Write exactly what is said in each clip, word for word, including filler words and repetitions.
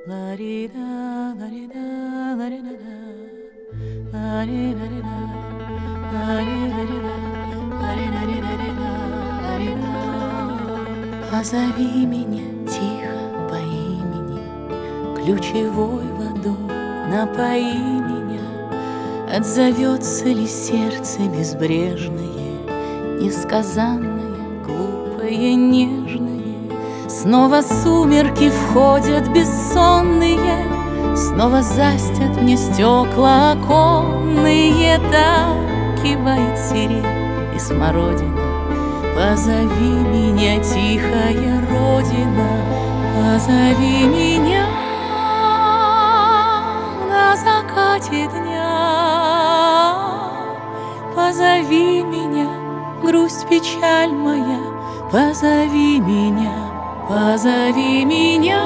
Позови меня тихо по имени, ключевой водой напои меня. Отзовется ли сердце безбрежное, несказанное, глупое, нежное? Снова сумерки входят бессонные, снова застят мне стекла оконные. Так кивает сирень и смородина. Позови меня, тихая родина, позови меня на закате дня. Позови меня, грусть, печаль моя, позови меня, позови меня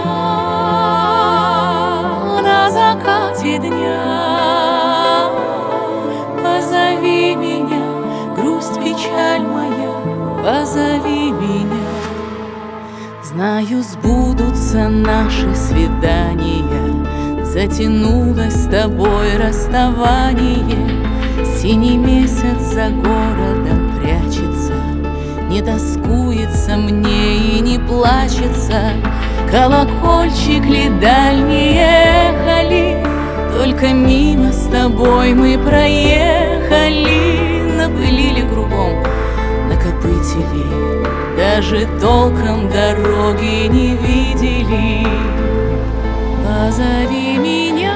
на закате дня. Позови меня, грусть, печаль моя, позови меня. Знаю, сбудутся наши свидания, затянулось с тобой расставание. Синий месяц за городом прячется, не тоскуется мне и не плачется. Колокольчик ли дальние ехали, только мимо с тобой мы проехали. Напылили кругом, накопытили, даже толком дороги не видели. Позови меня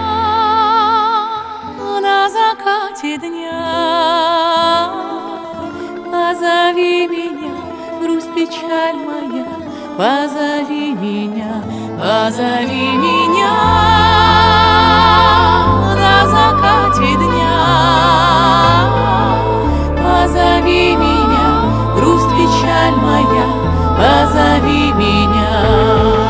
на закате дня, позови меня, грусть, печаль моя, позови меня, позови меня на закате дня. Позови меня, грусть, печаль моя, позови меня.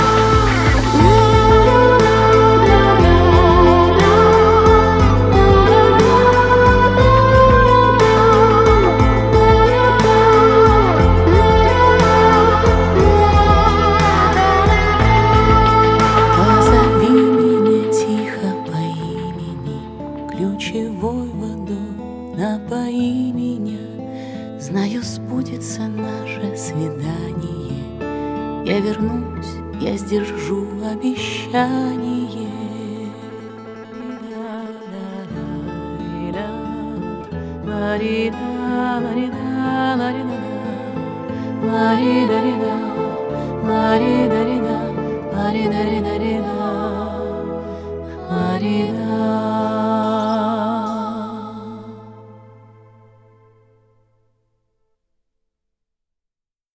Ключевой водой напои меня. Знаю, сбудется наше свидание. Я вернусь, я сдержу обещание. Марина